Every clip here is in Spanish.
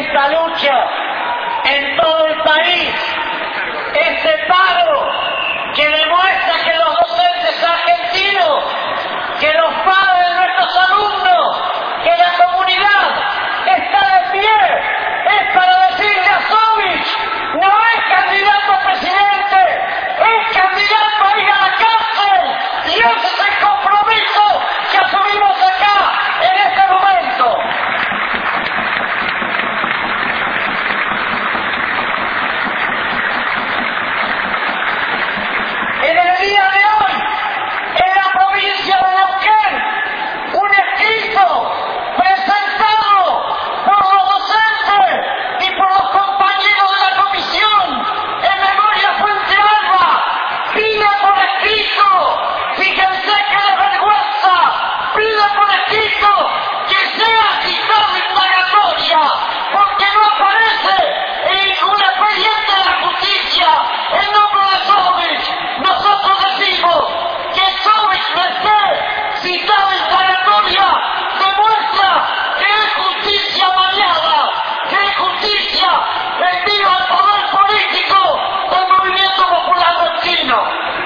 esta lucha en todo el país, este paro que demuestra que los docentes argentinos, que los padres de nuestros alumnos, que la comunidad está de pie, es para decirle a Sovich, no es candidato a presidente, es candidato a ir a la cárcel, y ese es el compromiso que asumimos acá en este momento. En el día de hoy, en la provincia de Neuquén, un escrito presentado por los docentes y por los compañeros de la comisión en Memoria Fuente Alba pide por escrito, fíjense que de vergüenza, pide por escrito que sea quitada la indagatoria, porque no aparece en ningún expediente de la justicia el nombre de Sovich. Nosotros decimos que Sovich no esté citada en indagatoria demuestra que es justicia mañana, que es justicia rendida al poder político del movimiento popular neuquino.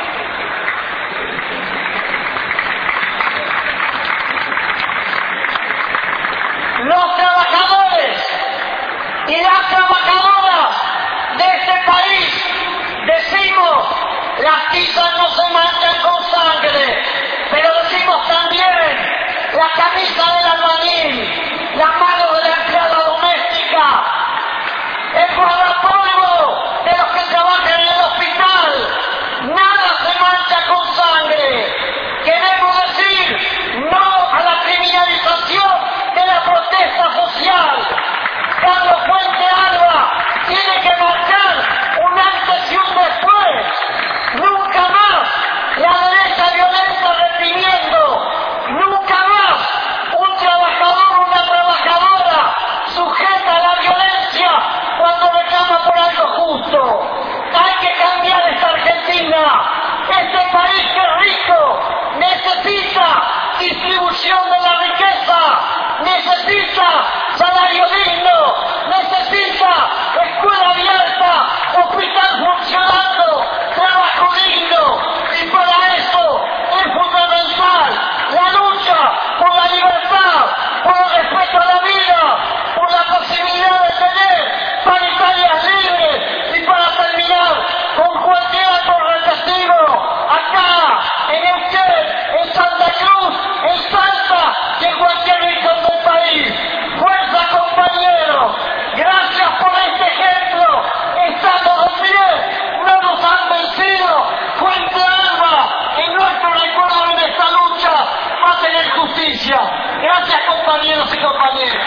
Los trabajadores y las trabajadoras de este país decimos, las tizas no se manchan con sangre, pero decimos también la camisa del albañil, la mano de la empleada doméstica, el guardapolvo de los que trabajan en el hospital, nada se mancha con sangre. Queremos decir no a la criminalización de la protesta social. Carlos Fuente Alba tiene que marcar un antes y un después. Nunca más la derecha violenta reprimiendo. Nunca más un trabajador o una trabajadora sujeta a la violencia cuando reclama por algo justo. Hay que cambiar esta Argentina. Este país que es rico necesita distribución de la riqueza, necesita salario digno, necesita escuela abierta, hospital funcionando, trabajo digno, y para eso es fundamental la lucha por la libertad, por el respeto a la vida, por la posibilidad de tener paritarias libres. Y para terminar, con cualquier acto represivo, acá, en Neuquén, en Santa Cruz, en Salta y en cualquier rincón del país. ¡Fuerza, compañeros! Gracias por este ejemplo. Estamos de pie, no nos han vencido. Fuente Alba, en nuestro recuerdo en esta lucha, va a tener justicia. Gracias, compañeros y compañeras.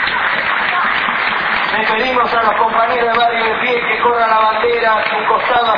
Le pedimos a los compañeros de Barrio de Pie que corran la bandera a un costado.